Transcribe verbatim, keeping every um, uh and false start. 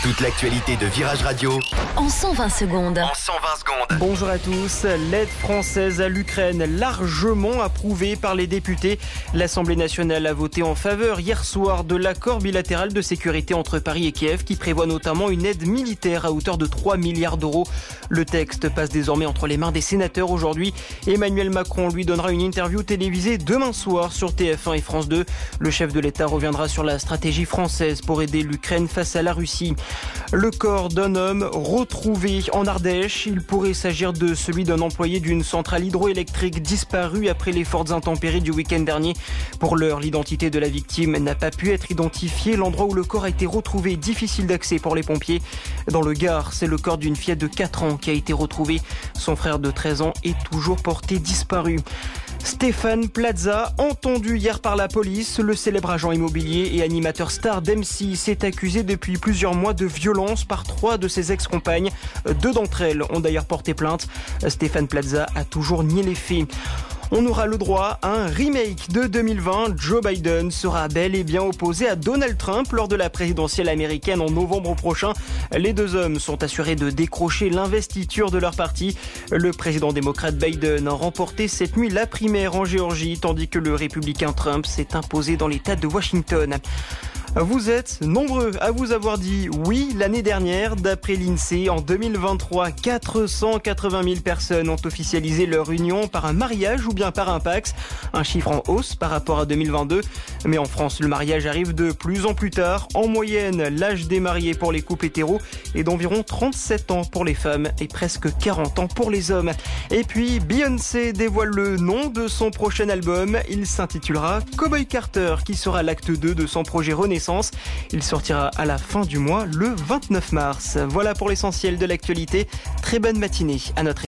Toute l'actualité de Virage Radio en cent vingt secondes. En cent vingt secondes. Bonjour à tous. L'aide française à l'Ukraine largement approuvée par les députés. L'Assemblée nationale a voté en faveur hier soir de l'accord bilatéral de sécurité entre Paris et Kiev qui prévoit notamment une aide militaire à hauteur de trois milliards d'euros. Le texte passe désormais entre les mains des sénateurs aujourd'hui. Emmanuel Macron lui donnera une interview télévisée demain soir sur T F un et France deux. Le chef de l'État reviendra sur la stratégie française pour aider l'Ukraine face à la Russie. Le corps d'un homme retrouvé en Ardèche. Il pourrait s'agir de celui d'un employé d'une centrale hydroélectrique disparu après les fortes intempéries du week-end dernier. Pour l'heure, l'identité de la victime n'a pas pu être identifiée. L'endroit où le corps a été retrouvé est difficile d'accès pour les pompiers. Dans le Gard, c'est le corps d'une fillette de quatre ans qui a été retrouvé. Son frère de treize ans est toujours porté disparu. Stéphane Plaza, entendu hier par la police, le célèbre agent immobilier et animateur star d'M six est accusé depuis plusieurs mois de violence par trois de ses ex-compagnes. Deux d'entre elles ont d'ailleurs porté plainte. Stéphane Plaza a toujours nié les faits. On aura le droit à un remake de deux mille vingt. Joe Biden sera bel et bien opposé à Donald Trump lors de la présidentielle américaine en novembre prochain. Les deux hommes sont assurés de décrocher l'investiture de leur parti. Le président démocrate Biden a remporté cette nuit la primaire en Géorgie, tandis que le républicain Trump s'est imposé dans l'État de Washington. Vous êtes nombreux à vous avoir dit oui l'année dernière. D'après l'INSEE, en deux mille vingt-trois, quatre cent quatre-vingt mille personnes ont officialisé leur union par un mariage ou bien par un Pacs. Un chiffre en hausse par rapport à deux mille vingt-deux. Mais en France, le mariage arrive de plus en plus tard. En moyenne, l'âge des mariés pour les couples hétéros est d'environ trente-sept ans pour les femmes et presque quarante ans pour les hommes. Et puis, Beyoncé dévoile le nom de son prochain album. Il s'intitulera Cowboy Carter, qui sera l'acte deux de son projet Renaissance. Il sortira à la fin du mois, le vingt-neuf mars. Voilà pour l'essentiel de l'actualité. Très bonne matinée à notre